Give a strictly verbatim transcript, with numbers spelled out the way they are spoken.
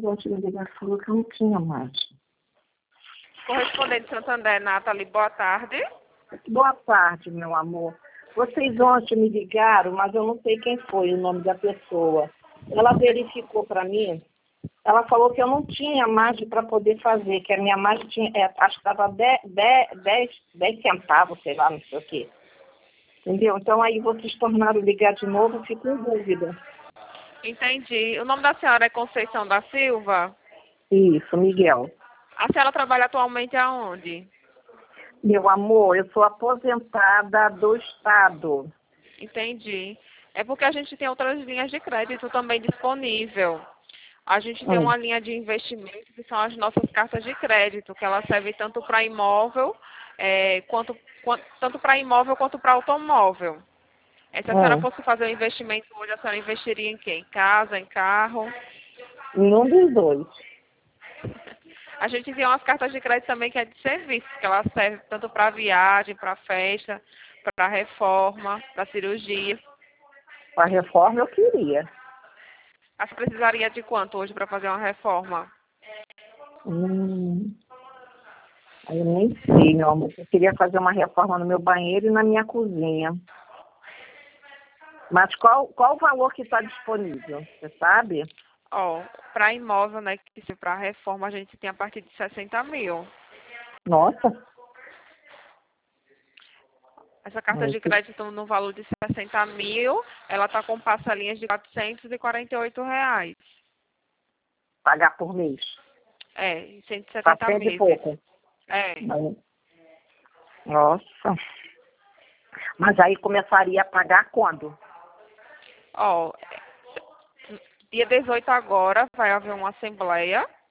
ontem me ligar falou que eu não tinha mais. Correspondente Santander, Nathalie, boa tarde. Boa tarde, meu amor. Vocês ontem me ligaram, mas eu não sei quem foi o nome da pessoa. Ela verificou para mim, ela falou que eu não tinha margem para poder fazer, que a minha margem tinha, é, acho que estava dez centavos, sei lá, não sei o quê. Entendeu? Então aí vocês tornaram ligar de novo, eu fico em dúvida. Entendi. O nome da senhora é Conceição da Silva? Isso, Miguel. A senhora trabalha atualmente aonde? Meu amor, eu sou aposentada do Estado. Entendi. É porque a gente tem outras linhas de crédito também disponível. A gente tem Hum. uma linha de investimento que são as nossas cartas de crédito, que elas servem tanto para imóvel, é, quanto, quanto, tanto para imóvel quanto para automóvel. É, se a senhora Hum. fosse fazer um investimento hoje, a senhora investiria em quê? Em casa, em carro? Nenhum dos dois. A gente tem umas cartas de crédito também que é de serviço, que elas servem tanto para viagem, para festa, para reforma, para cirurgia. A reforma eu queria. A senhora precisaria de quanto hoje para fazer uma reforma? Hum. Aí eu nem sei, meu amor. Eu queria fazer uma reforma no meu banheiro e na minha cozinha. Mas qual, qual o valor que está disponível? Você sabe? Ó, para imóvel, né, que se para reforma a gente tem a partir de sessenta mil. Nossa. Essa carta de crédito no valor de sessenta mil, ela está com parcelinhas de quatrocentos e quarenta e oito reais. Pagar por mês. É, cento e setenta quatrocentos e meses. pouco. É. Nossa. Mas aí começaria a pagar quando? Ó, dia dezoito agora vai haver uma assembleia